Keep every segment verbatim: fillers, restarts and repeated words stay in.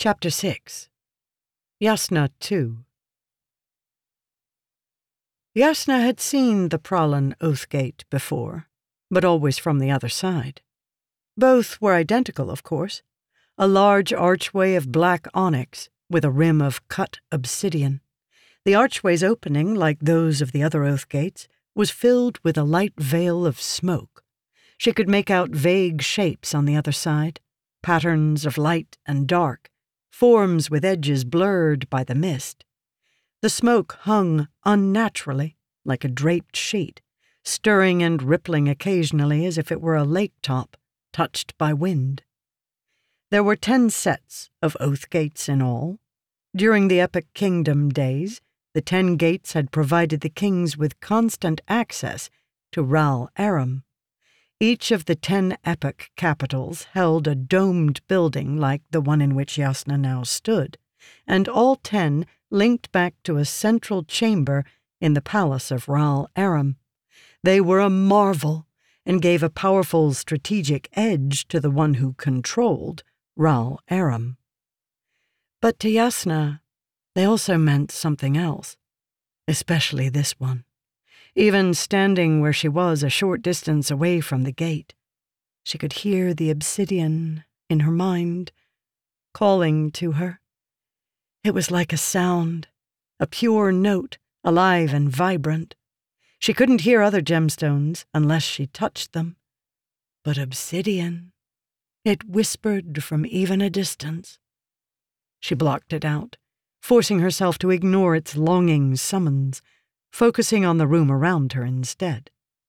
Chapter six. Jasnah two. Jasnah had seen the Pralin Oathgate before, but always from the other side. Both were identical, of course, a large archway of black onyx with a rim of cut obsidian. The archway's opening, like those of the other Oathgates, was filled with a light veil of smoke. She could make out vague shapes on the other side, patterns of light and dark, forms with edges blurred by the mist. The smoke hung unnaturally, like a draped sheet, stirring and rippling occasionally as if it were a lake top, touched by wind. There were ten sets of Oathgates in all. During the Epic Kingdom days, the ten gates had provided the kings with constant access to Ral Aram. Each of the ten epic capitals held a domed building like the one in which Jasnah now stood, and all ten linked back to a central chamber in the palace of Ral Aram. They were a marvel and gave a powerful strategic edge to the one who controlled Ral Aram. But to Jasnah, they also meant something else, especially this one. Even standing where she was a short distance away from the gate, she could hear the obsidian in her mind, calling to her. It was like a sound, a pure note, alive and vibrant. She couldn't hear other gemstones unless she touched them. But obsidian, it whispered from even a distance. She blocked it out, forcing herself to ignore its longing summons, focusing on the room around her instead.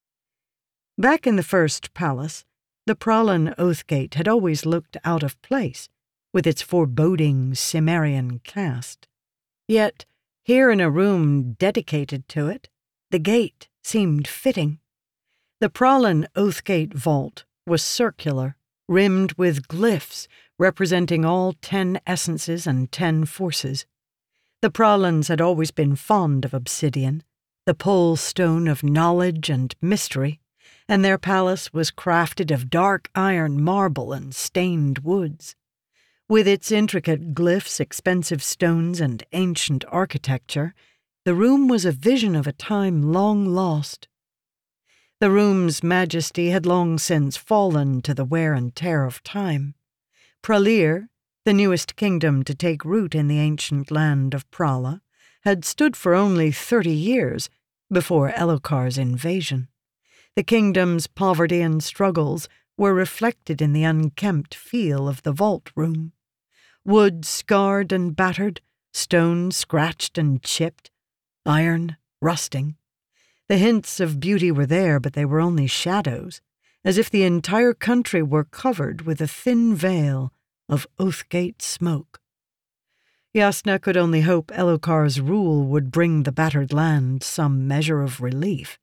Back in the first palace, the Pralin Oathgate had always looked out of place, with its foreboding Cimmerian cast. Yet, here in a room dedicated to it, the gate seemed fitting. The Pralin Oathgate vault was circular, rimmed with glyphs representing all ten essences and ten forces. The Pralins had always been fond of obsidian, the pole stone of knowledge and mystery, and their palace was crafted of dark iron marble and stained woods. With its intricate glyphs, expensive stones, and ancient architecture, the room was a vision of a time long lost. The room's majesty had long since fallen to the wear and tear of time. Pralir, the newest kingdom to take root in the ancient land of Prala, had stood for only thirty years before Elhokar's invasion. The kingdom's poverty and struggles were reflected in the unkempt feel of the vault room. Wood scarred and battered, stone scratched and chipped, iron rusting. The hints of beauty were there, but they were only shadows, as if the entire country were covered with a thin veil of Oathgate smoke. Jasnah could only hope Elhokar's rule would bring the battered land some measure of relief.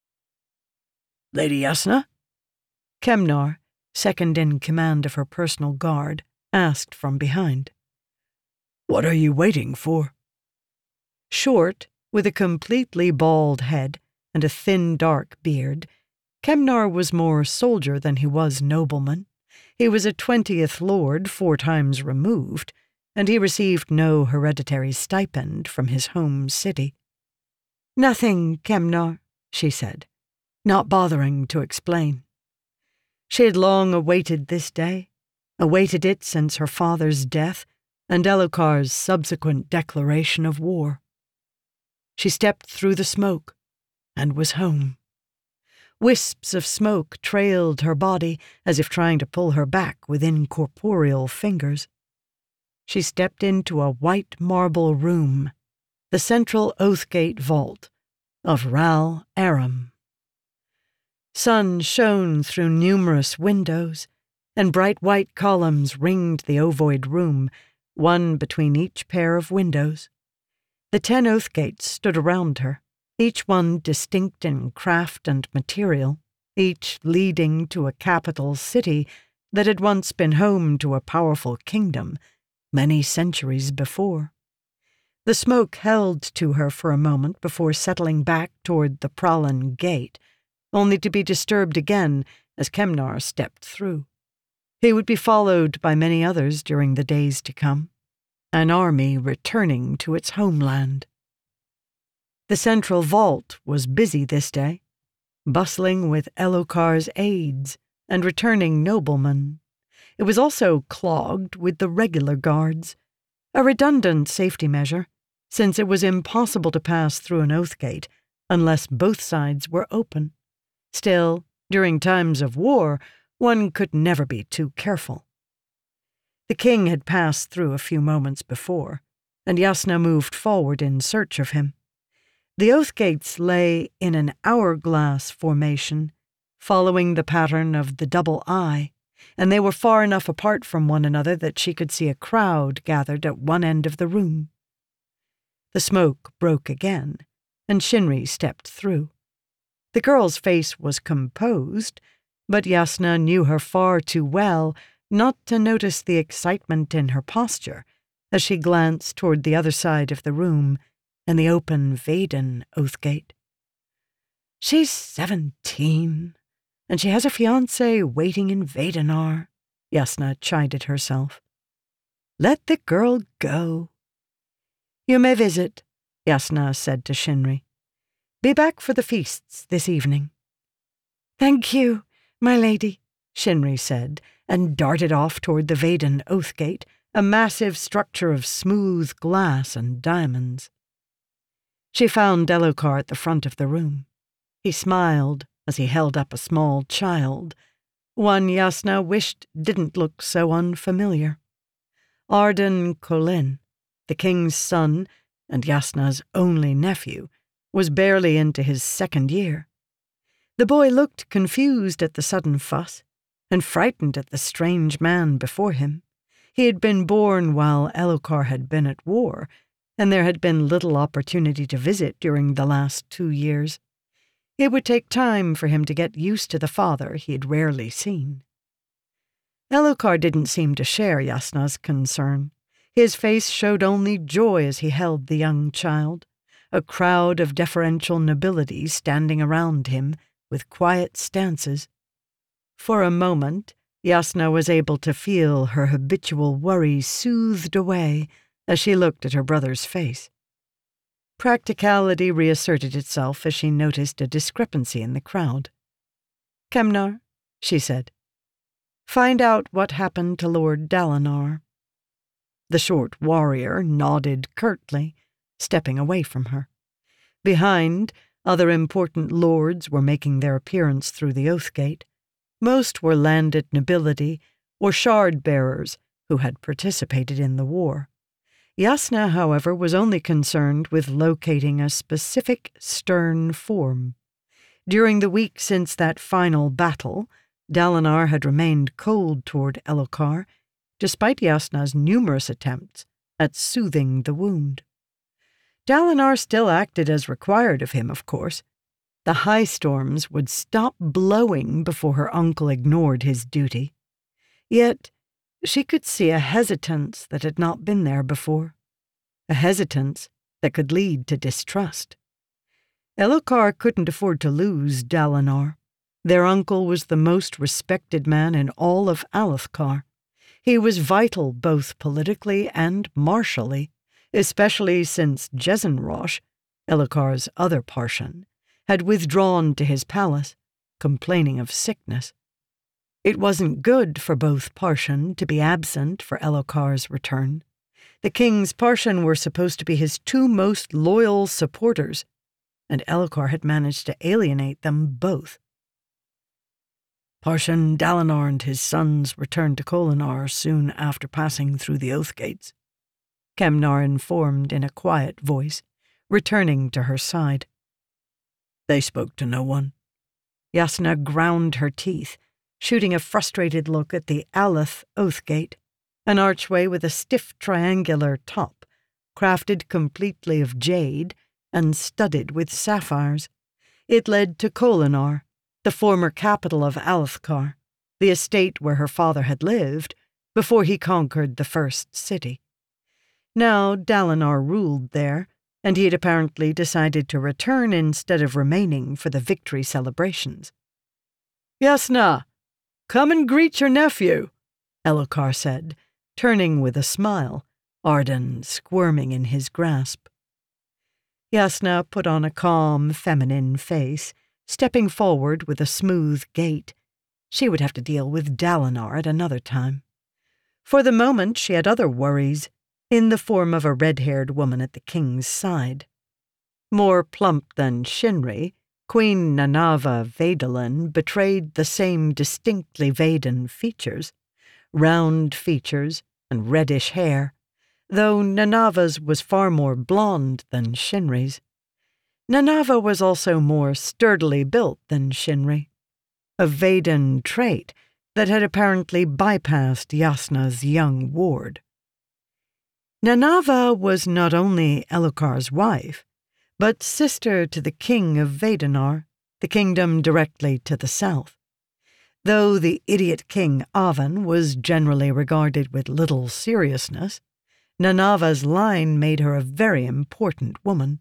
"Lady Jasnah?" Kemnar, second in command of her personal guard, asked from behind. "What are you waiting for?" Short, with a completely bald head and a thin dark beard, Kemnar was more soldier than he was nobleman. He was a twentieth lord four times removed, and he received no hereditary stipend from his home city. "Nothing, Kemnar," she said, not bothering to explain. She had long awaited this day, awaited it since her father's death and Elhokar's subsequent declaration of war. She stepped through the smoke and was home. Wisps of smoke trailed her body as if trying to pull her back with incorporeal fingers. She stepped into a white marble room, the central Oathgate vault of Ral Aram. Sun shone through numerous windows, and bright white columns ringed the ovoid room, one between each pair of windows. The ten Oathgates stood around her, each one distinct in craft and material, each leading to a capital city that had once been home to a powerful kingdom many centuries before. The smoke held to her for a moment before settling back toward the Pralin Gate, only to be disturbed again as Kemnar stepped through. He would be followed by many others during the days to come, an army returning to its homeland. The central vault was busy this day, bustling with Elhokar's aides and returning noblemen. It was also clogged with the regular guards, a redundant safety measure, since it was impossible to pass through an oath gate unless both sides were open. Still, during times of war, one could never be too careful. The king had passed through a few moments before, and Jasnah moved forward in search of him. The oath gates lay in an hourglass formation, following the pattern of the double eye, and they were far enough apart from one another that she could see a crowd gathered at one end of the room. The smoke broke again, and Shinri stepped through. The girl's face was composed, but Jasnah knew her far too well not to notice the excitement in her posture as she glanced toward the other side of the room and the open Vaden oath gate. She's seventeen, and she has a fiancé waiting in Vadenar, Jasnah chided herself. Let the girl go. You may visit, Jasnah said to Shinri. Be back for the feasts this evening. Thank you, my lady, Shinri said, and darted off toward the Vaden oath gate, a massive structure of smooth glass and diamonds. She found Elhokar at the front of the room. He smiled as he held up a small child, one Jasnah wished didn't look so unfamiliar. Arden Kholin, the king's son and Jasnah's only nephew, was barely into his second year. The boy looked confused at the sudden fuss and frightened at the strange man before him. He had been born while Elhokar had been at war, and there had been little opportunity to visit during the last two years. It would take time for him to get used to the father he had rarely seen. Elhokar didn't seem to share Jasnah's concern. His face showed only joy as he held the young child, a crowd of deferential nobility standing around him with quiet stances. For a moment, Jasnah was able to feel her habitual worry soothed away as she looked at her brother's face. Practicality reasserted itself as she noticed a discrepancy in the crowd. Kemnar, she said, find out what happened to Lord Dalinar. The short warrior nodded curtly, stepping away from her. Behind, other important lords were making their appearance through the oath gate. Most were landed nobility or shard-bearers who had participated in the war. Jasnah, however, was only concerned with locating a specific stern form. During the week since that final battle, Dalinar had remained cold toward Elhokar, despite Jasnah's numerous attempts at soothing the wound. Dalinar still acted as required of him, of course. The high storms would stop blowing before her uncle ignored his duty. Yet she could see a hesitance that had not been there before, a hesitance that could lead to distrust. Elhokar couldn't afford to lose Dalinar. Their uncle was the most respected man in all of Alethkar. He was vital both politically and martially, especially since Jezzenrosh, Elhokar's other Parshan, had withdrawn to his palace, complaining of sickness. It wasn't good for both Parshan to be absent for Elhokar's return. The king's Parshan were supposed to be his two most loyal supporters, and Elhokar had managed to alienate them both. Parshan Dalinar and his sons returned to Kholinar soon after passing through the oath gates, Kemnar informed in a quiet voice, returning to her side. They spoke to no one. Jasnah ground her teeth, shooting a frustrated look at the Aleth oath gate, an archway with a stiff triangular top, crafted completely of jade and studded with sapphires. It led to Kholinar, the former capital of Alethkar, the estate where her father had lived before he conquered the first city. Now Dalinar ruled there, and he had apparently decided to return instead of remaining for the victory celebrations. Jasnah, come and greet your nephew, Elhokar said, turning with a smile Arden squirming in his grasp. Jasnah put on a calm, feminine face, stepping forward with a smooth gait. She would have to deal with Dalinar at another time. For the moment she had other worries, in the form of a red-haired woman at the king's side. More plump than Shinri, Queen Nanava Vedalin betrayed the same distinctly Vedan features, round features and reddish hair, though Nanava's was far more blonde than Shinri's. Nanava was also more sturdily built than Shinri, a Vedan trait that had apparently bypassed Jasnah's young ward. Nanava was not only Elhokar's wife, but sister to the king of Vedanar, the kingdom directly to the south. Though the idiot king Avan was generally regarded with little seriousness, Nanava's line made her a very important woman.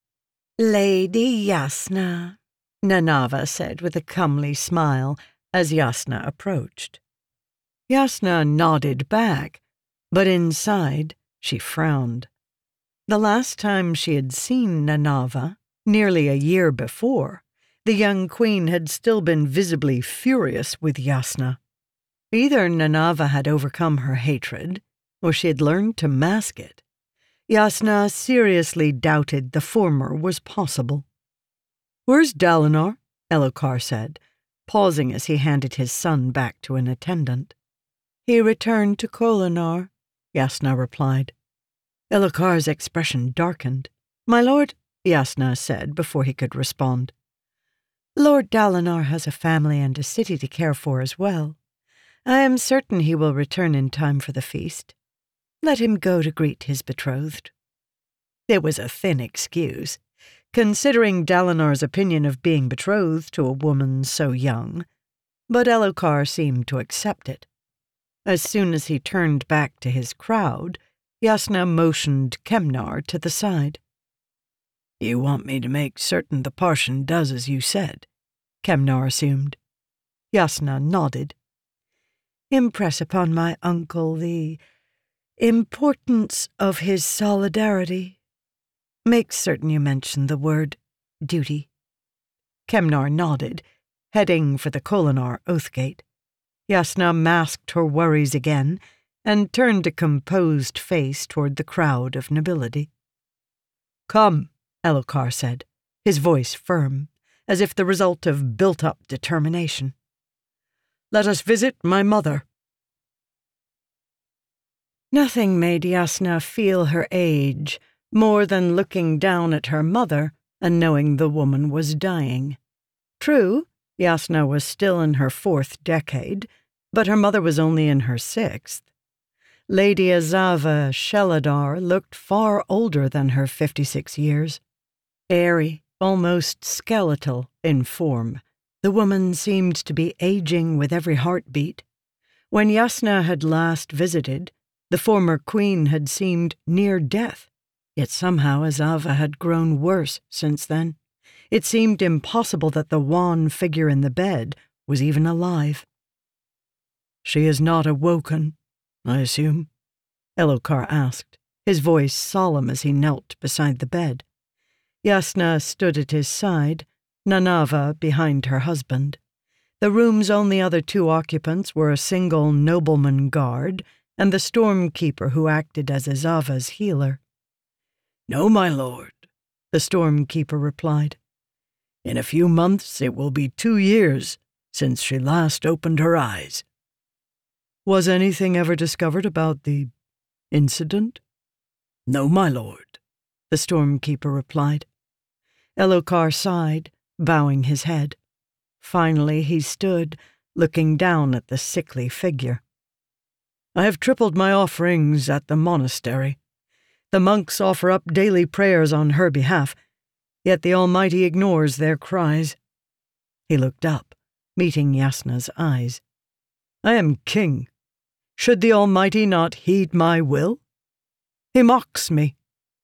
"Lady Jasnah," Nanava said with a comely smile as Jasnah approached. Jasnah nodded back, but inside she frowned. The last time she had seen Nanava, nearly a year before, the young queen had still been visibly furious with Jasnah. Either Nanava had overcome her hatred, or she had learned to mask it. Jasnah seriously doubted the former was possible. "Where's Dalinar?" Elhokar said, pausing as he handed his son back to an attendant. "He returned to Kholinar," Jasnah replied. Elhokar's expression darkened. "My lord," Jasnah said before he could respond. "Lord Dalinar has a family and a city to care for as well. I am certain he will return in time for the feast. Let him go to greet his betrothed." It was a thin excuse, considering Dalinar's opinion of being betrothed to a woman so young, but Elhokar seemed to accept it. As soon as he turned back to his crowd, Jasnah motioned Kemnar to the side. "You want me to make certain the Parshan does as you said," Kemnar assumed. Jasnah nodded. "Impress upon my uncle the importance of his solidarity. Make certain you mention the word duty." Kemnar nodded, heading for the Kholinar Oathgate. Jasnah masked her worries again and turned a composed face toward the crowd of nobility. "Come," Elhokar said, his voice firm, as if the result of built-up determination. "Let us visit my mother." Nothing made Jasnah feel her age more than looking down at her mother and knowing the woman was dying. True, Jasnah was still in her fourth decade, but her mother was only in her sixth. Lady Azava Sheladar looked far older than her fifty-six years. Airy, almost skeletal in form, the woman seemed to be aging with every heartbeat. When Jasnah had last visited, the former queen had seemed near death, yet somehow Azava had grown worse since then. It seemed impossible that the wan figure in the bed was even alive. "She is not awoken, I assume?" Elhokar asked, his voice solemn as he knelt beside the bed. Jasnah stood at his side, Nanava behind her husband. The room's only other two occupants were a single nobleman guard and the stormkeeper who acted as Azava's healer. "No, my lord," the stormkeeper replied. "In a few months it will be two years since she last opened her eyes." "Was anything ever discovered about the incident?" "No, my lord," the stormkeeper replied. Elhokar sighed, bowing his head. Finally he stood, looking down at the sickly figure. "I have tripled my offerings at the monastery. The monks offer up daily prayers on her behalf, yet the Almighty ignores their cries." He looked up, meeting Jasnah's eyes. "I am king. Should the Almighty not heed my will? He mocks me."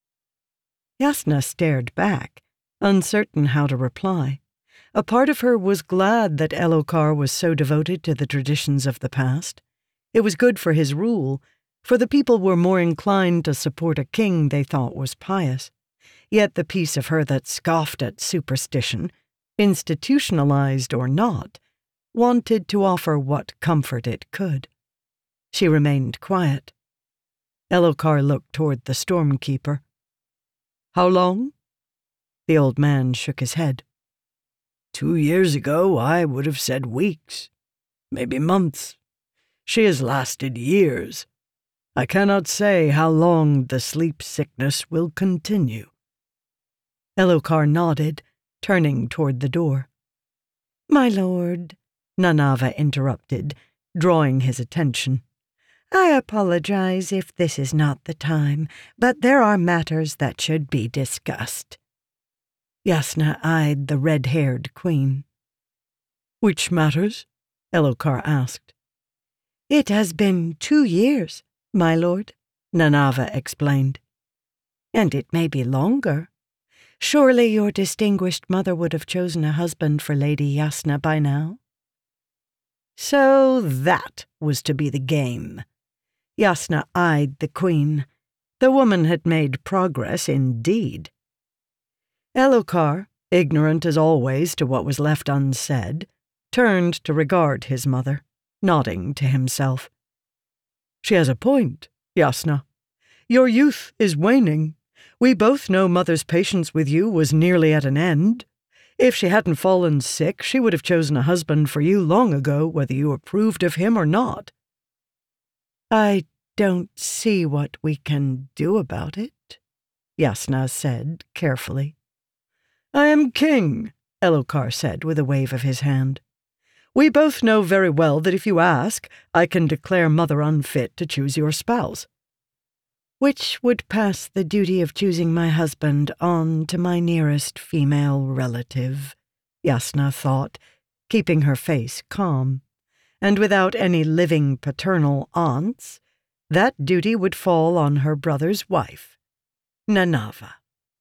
Jasnah stared back, uncertain how to reply. A part of her was glad that Elhokar was so devoted to the traditions of the past. It was good for his rule, for the people were more inclined to support a king they thought was pious. Yet the piece of her that scoffed at superstition, institutionalized or not, wanted to offer what comfort it could. She remained quiet. Elhokar looked toward the Stormkeeper. "How long?" The old man shook his head. "Two years ago I would have said weeks, maybe months. She has lasted years. I cannot say how long the sleep sickness will continue." Elhokar nodded, turning toward the door. "My lord," Nanava interrupted, drawing his attention. "I apologize if this is not the time, but there are matters that should be discussed." Jasnah eyed the red-haired queen. "Which matters?" Elhokar asked. "It has been two years, my lord," Nanava explained. "And it may be longer. Surely your distinguished mother would have chosen a husband for Lady Jasnah by now." So that was to be the game. Jasnah eyed the queen. The woman had made progress indeed. Elhokar, ignorant as always to what was left unsaid, turned to regard his mother, nodding to himself. "She has a point, Jasnah. Your youth is waning. We both know Mother's patience with you was nearly at an end. If she hadn't fallen sick, she would have chosen a husband for you long ago, whether you approved of him or not." "I don't see what we can do about it," Jasnah said carefully. "I am king," Elhokar said with a wave of his hand. "We both know very well that if you ask, I can declare Mother unfit to choose your spouse." "Which would pass the duty of choosing my husband on to my nearest female relative," Jasnah thought, keeping her face calm. And without any living paternal aunts, that duty would fall on her brother's wife, Nanava.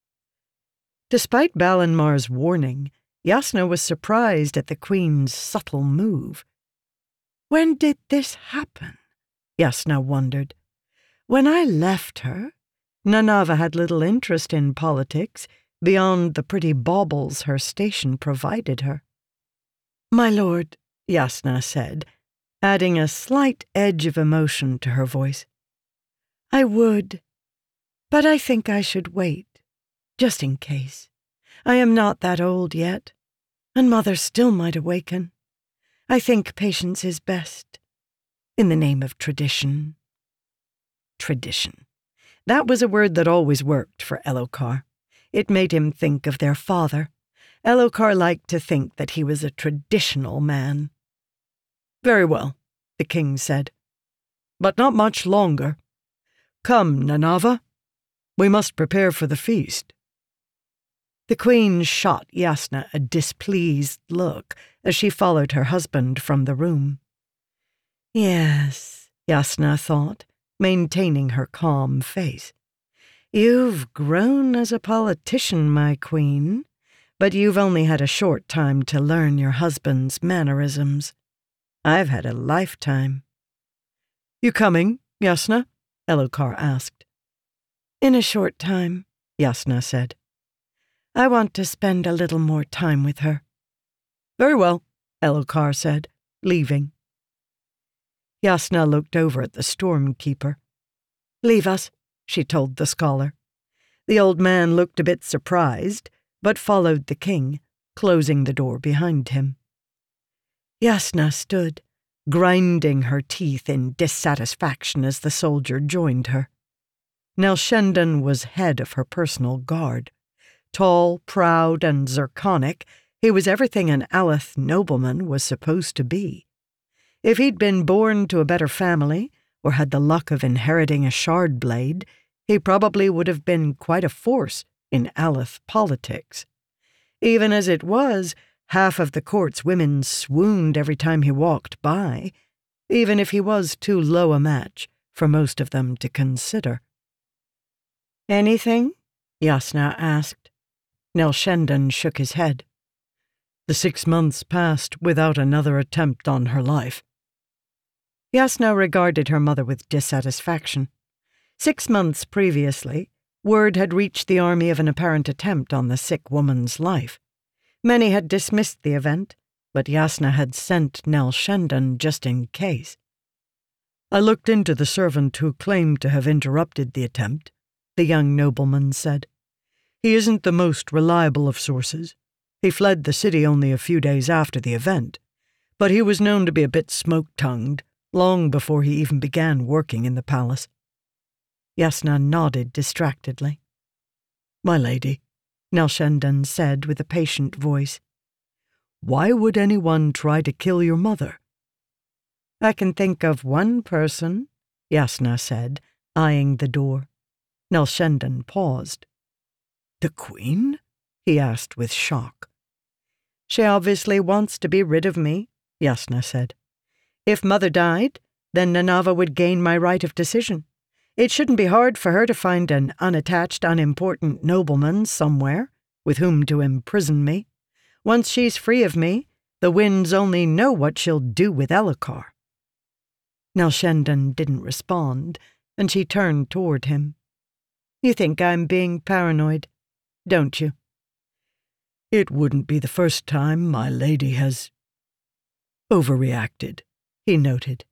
Despite Balinmar's warning, Jasnah was surprised at the queen's subtle move. When did this happen? Jasnah wondered. When I left her, Nanava had little interest in politics beyond the pretty baubles her station provided her. "My lord," Jasnah said, adding a slight edge of emotion to her voice, "I would, but I think I should wait, just in case. I am not that old yet, and Mother still might awaken. I think patience is best, in the name of tradition." Tradition. That was a word that always worked for Elhokar. It made him think of their father. Elhokar liked to think that he was a traditional man. "Very well," the king said, "but not much longer. Come, Nanava. We must prepare for the feast." The queen shot Jasnah a displeased look as she followed her husband from the room. "Yes," Jasnah thought, maintaining her calm face. "You've grown as a politician, my queen, but you've only had a short time to learn your husband's mannerisms. I've had a lifetime." "You coming, Jasnah?" Elhokar asked. "In a short time," Jasnah said. "I want to spend a little more time with her." "Very well," Elhokar said, leaving. Jasnah looked over at the Stormkeeper. "Leave us," she told the scholar. The old man looked a bit surprised, but followed the king, closing the door behind him. Jasnah stood, grinding her teeth in dissatisfaction as the soldier joined her. Nelshendon was head of her personal guard. Tall, proud, and zirconic, he was everything an Aleth nobleman was supposed to be. If he'd been born to a better family, or had the luck of inheriting a shard blade, he probably would have been quite a force in Aleth politics. Even as it was, half of the court's women swooned every time he walked by, even if he was too low a match for most of them to consider. "Anything?" Jasnah asked. Nelshendon shook his head. "The six months passed without another attempt on her life." Yasna regarded her mother with dissatisfaction. Six months previously, word had reached the army of an apparent attempt on the sick woman's life. Many had dismissed the event, but Yasna had sent Nell Shendon just in case. "I looked into the servant who claimed to have interrupted the attempt," the young nobleman said. "He isn't the most reliable of sources. He fled the city only a few days after the event, but he was known to be a bit smoke-tongued long before he even began working in the palace." Yasna nodded distractedly. "My lady," Nell Shendon said with a patient voice, "why would anyone try to kill your mother?" "I can think of one person," Yasna said, eyeing the door. Nell Shendon paused. "The Queen?" he asked with shock. "She obviously wants to be rid of me," Yasna said. "If Mother died, then Nanava would gain my right of decision. It shouldn't be hard for her to find an unattached, unimportant nobleman somewhere with whom to imprison me. Once she's free of me, the winds only know what she'll do with Elhokar." Nell Shendon didn't respond, and she turned toward him. "You think I'm being paranoid, don't you?" "It wouldn't be the first time my lady has overreacted," he noted.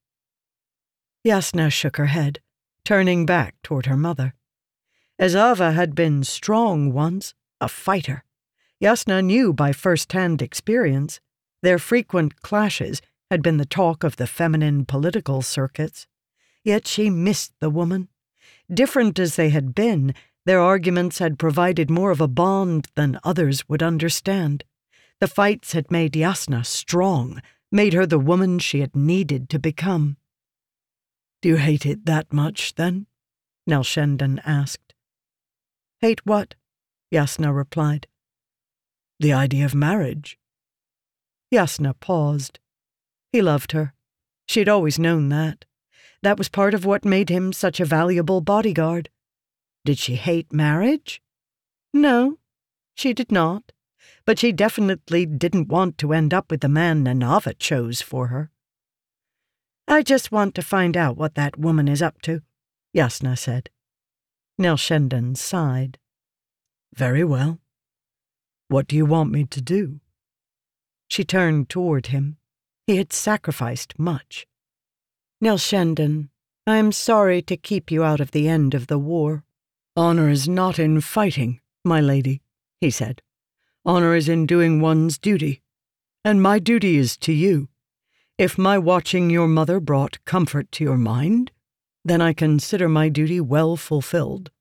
Yasna shook her head, turning back toward her mother. As Ava had been strong once, a fighter, Yasna knew by first-hand experience their frequent clashes had been the talk of the feminine political circuits. Yet she missed the woman. Different as they had been, their arguments had provided more of a bond than others would understand. The fights had made Yasna strong, made her the woman she had needed to become. "Do you hate it that much, then?" Nell Shendon asked. "Hate what?" Yasna replied. "The idea of marriage." Yasna paused. He loved her. She'd always known that. That was part of what made him such a valuable bodyguard. Did she hate marriage? No, she did not. But she definitely didn't want to end up with the man Nanava chose for her. "I just want to find out what that woman is up to," Yasna said. Nell Shendon sighed. "Very well. What do you want me to do?" She turned toward him. He had sacrificed much. "Nell Shendon, I am sorry to keep you out of the end of the war." "Honor is not in fighting, my lady," he said. "Honor is in doing one's duty. And my duty is to you. If my watching your mother brought comfort to your mind, then I consider my duty well fulfilled."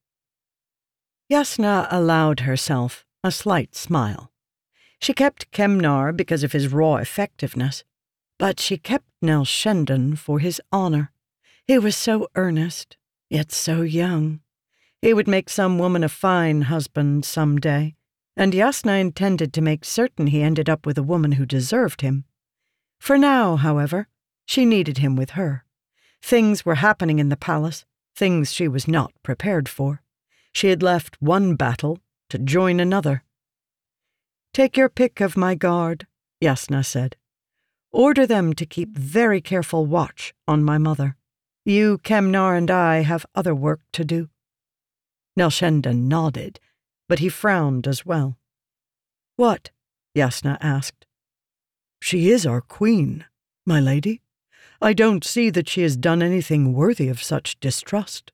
Yasna allowed herself a slight smile. She kept Kemnar because of his raw effectiveness, but she kept Nell Shendon for his honor. He was so earnest, yet so young. He would make some woman a fine husband some day, and Yasna intended to make certain he ended up with a woman who deserved him. For now, however, she needed him with her. Things were happening in the palace, things she was not prepared for. She had left one battle to join another. "Take your pick of my guard," Yasna said. "Order them to keep very careful watch on my mother. You, Kemnar, and I have other work to do." Nell Shendon nodded, but he frowned as well. "What?" Yasna asked. "She is our queen, my lady. I don't see that she has done anything worthy of such distrust."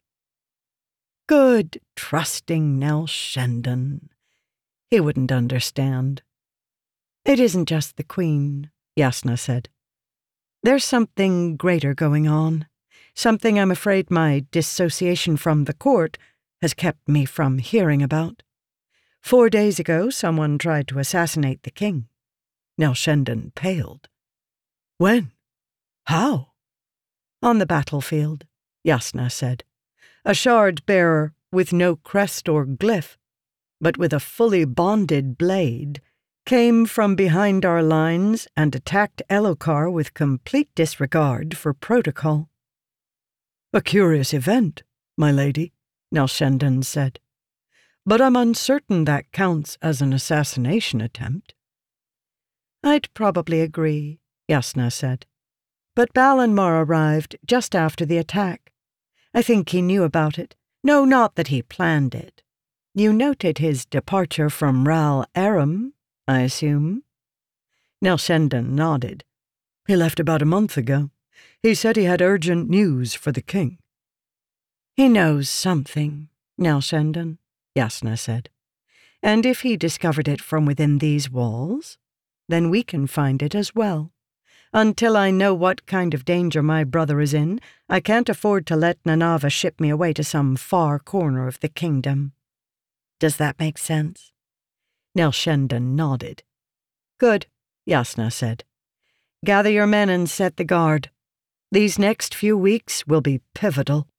Good, trusting Nell Shendon. He wouldn't understand. "It isn't just the Queen," Yasna said. "There's something greater going on, something I'm afraid my dissociation from the court has kept me from hearing about. Four days ago, someone tried to assassinate the king." Nell Shendon paled. "When? How?" "On the battlefield," Yasna said. "A shard-bearer with no crest or glyph, but with a fully bonded blade, came from behind our lines and attacked Elhokar with complete disregard for protocol." "A curious event, my lady," Nell Shendon said. "But I'm uncertain that counts as an assassination attempt." "I'd probably agree," Yasna said. But Balinmar arrived just after the attack. I think he knew about it. No, not that he planned it. You noted his departure from Ral Aram, I assume?" Nelshendon nodded. "He left about a month ago. He said he had urgent news for the king." "He knows something, Nelshendon," Jasnah said. "And if he discovered it from within these walls, then we can find it as well. Until I know what kind of danger my brother is in, I can't afford to let Nanava ship me away to some far corner of the kingdom. Does that make sense?" Nelshendon nodded. "Good," Jasnah said. "Gather your men and set the guard. These next few weeks will be pivotal."